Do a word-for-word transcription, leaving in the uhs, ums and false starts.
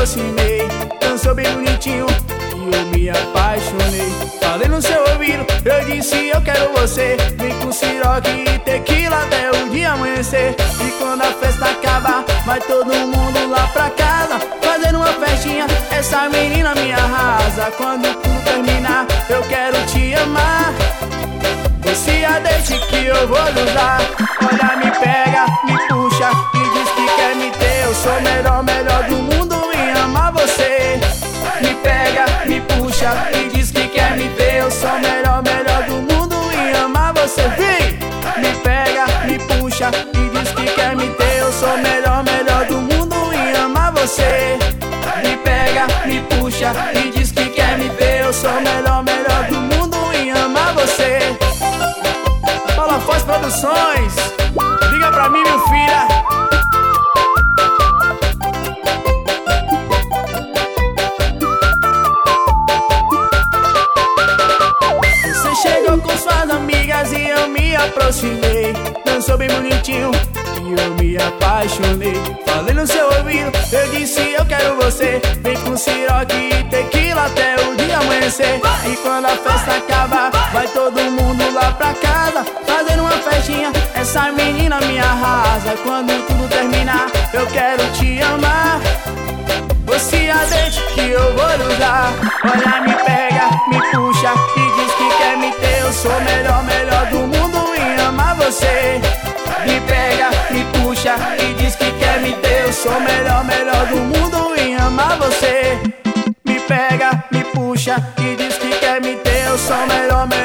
aproximei, dançou bem bonitinho e eu me apaixonei. Falei no seu ouvido, eu disse eu quero você. Vem com siroque e tequila até o dia amanhecer. E quando a festa acabar, vai todo mundo lá pra casa, fazendo uma festinha, essa menina me arrasa. Quando tudo terminar, eu quero te amar. Você a deixe que eu vou usar. Olha, me pega, me puxa e diz que quer me ter. Eu sou o melhor, melhor do mundo em amar você. Me pega, me puxa e diz que quer me ter. Eu sou o melhor, melhor do mundo em amar você. Vem! Me pega, me puxa e diz que quer me ter. Eu sou o melhor, melhor do mundo em amar você. Me pega, me puxa e diz que quer me ter. Eu sou o melhor, melhor do mundo em amar você. Fala Foz Produções, liga pra mim, meu filha. Você chegou com suas amigas e eu me aproximei, dançou bem bonitinho e eu me apaixonei. Falei no seu ouvido, eu disse eu quero você. Vem com siroque e tequila até o dia amanhecer. E quando a festa acabar, vai todo mundo lá pra casa, fazendo uma festinha, essa menina me arrasa. Quando tudo terminar, eu quero te amar. Você a deixe que eu vou usar. Olha, me pega, me puxa e diz que quer me ter. Eu sou o melhor, melhor do mundo em amar você. Me pega, me puxa e diz que quer me ter. Eu sou o melhor, melhor do mundo em amar você. Me pega, me puxa e diz que quer me ter. Eu sou o melhor, melhor